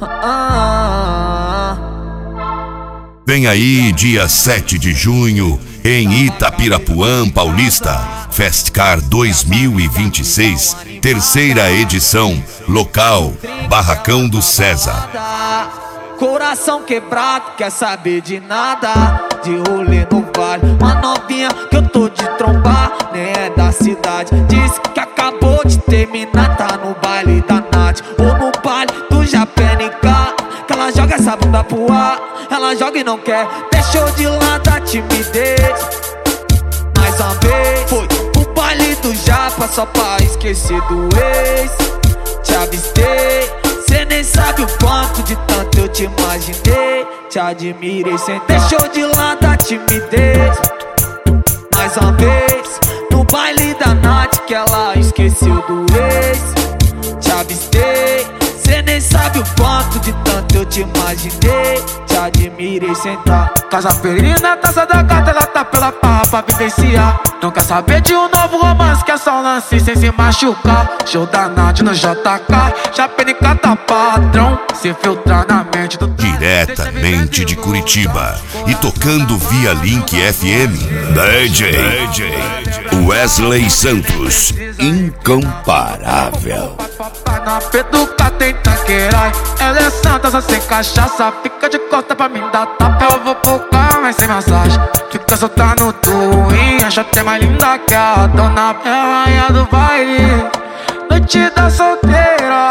Vem aí, dia 7 de junho, em Itapirapuã, Paulista, Festcar 2026, terceira edição, local, Barracão do César. Coração quebrado, quer saber de nada, de rolê no vale. Uma novinha que eu tô de trombar, nem é da cidade. Disse que acabou de terminar, tá no baile da Nath, ou no baile do Japenica. Que ela joga essa bunda pro ar, ela joga e não quer, deixou de lado a timidez. Mais uma vez, foi pro baile do Japa, só pra esquecer do ex. Te avistei, cê nem sabe o quanto de tanto eu te imaginei. Te admirei, cê deixou de lado a timidez. Mais uma vez, no baile da Nath, que ela esqueceu do ex. Te avistei, cê nem sabe o quanto de tanto eu te imaginei. Te admirei, sentar. Casa Perina, taça da gata, ela tá pela parra pra vivenciar. Não quer saber de um novo romance, quer só um lance sem se machucar. Show da Nath no JK, Japenica tá padrão, se filtrar na mente do... Diretamente de Curitiba e tocando via Link FM, DJ Wesley Santos, incomparável. Na peduca tem tanqueirai, ela é santa, só sem cachaça. Fica de costa pra mim dar tapa, eu vou pro carro, mas sem massagem. Fica solta no twin, acha até mais linda que a dona. É a rainha do baile, noite da solteira.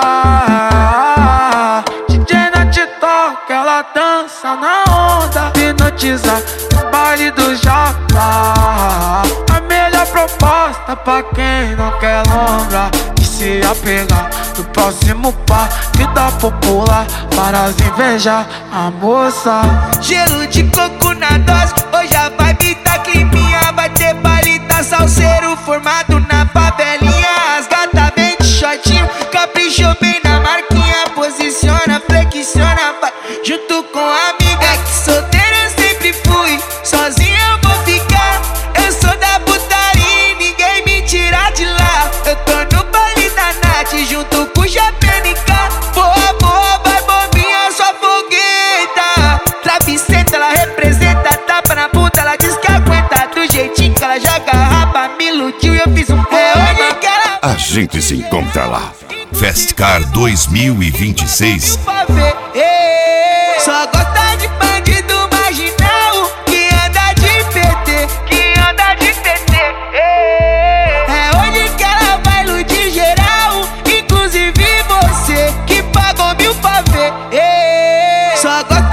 DJ Nath toca, ela dança na onda. Hipnotiza no baile do Japa. A melhor proposta pra quem não quer lombra, se apegar no próximo par, vida popular para as invejar a moça. Gelo de coco na dose, hoje a vibe tá climinha. Vai ter baile, tá salseiro formado na favelinha. As gata vem de shortinho, caprichou bem na marquinha. Posiciona, flexiona, vai junto com a amiga. É que solteira eu sempre fui, sozinho eu vou ficar. Eu sou da putaria, ninguém me tira de lá. Eu tô no baile da Nath, junto com o Japenica. Boa, boa, vai bobinha, sua fogueta. Travessenta, ela representa, tapa na bunda, ela diz que aguenta. Do jeitinho que ela joga rapa, me iludiu e eu fiz um poema. A gente se encontra lá. Festcar 2026. Só gosta de bandido marginal, que anda de PT, que anda de PT. É hoje que ela vai iludir geral, inclusive você, que pagou 1000 pra ver. Só gosta